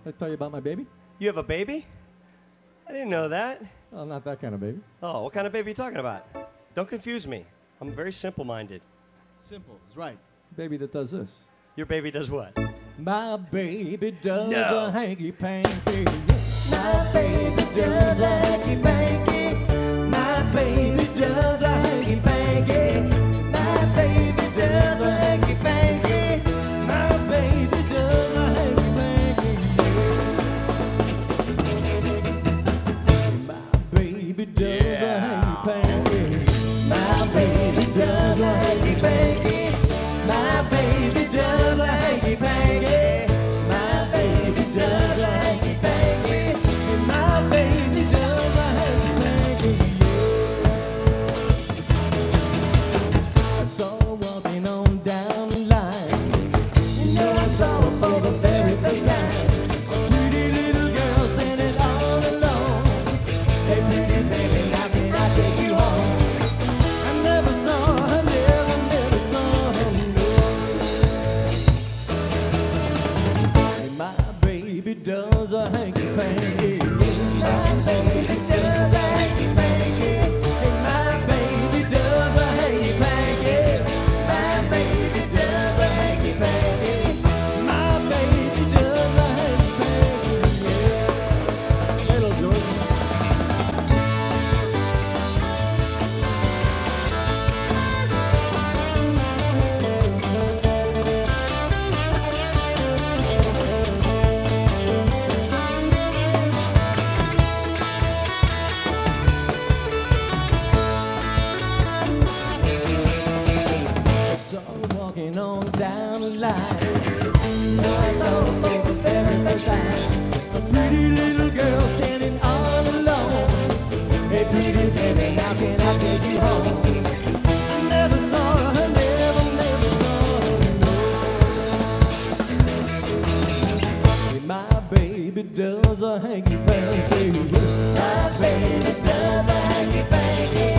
I tell you about my baby? You have a baby? I didn't know that. Well, not that kind of baby. Oh, what kind of baby are you talking about? Don't confuse me. I'm very simple-minded. Simple is right. Baby that does this. Your baby does what? My baby does No. a hanky-panky. My baby does a hanky-panky. My baby does a hanky-panky. My baby does a hanky-panky. My baby does a hanky-panky. My baby does a hanky-panky. My baby does a hanky-panky. My baby does a hanky-panky. My baby does a hanky-panky. My baby does a hanky-panky. I saw her walking on down the line. You know I saw her for the very first time. A pretty little girl standing all alone. Hey, pretty baby, now can I take you home? I never saw her, never saw her, no. Hey, my baby does a hanky-panky. My baby does a hanky-panky. Hey, my baby does a hanky-panky. My baby does a hanky-panky. My baby does a hanky-panky. Yeah. Hello, George. I saw her walking on down the line. I saw her for the very first time. A pretty little girl standing all alone. Hey, pretty baby, now can I take you home? I never saw her, never saw her. Hey, my baby does a hanky-panky. My baby does a hanky-panky.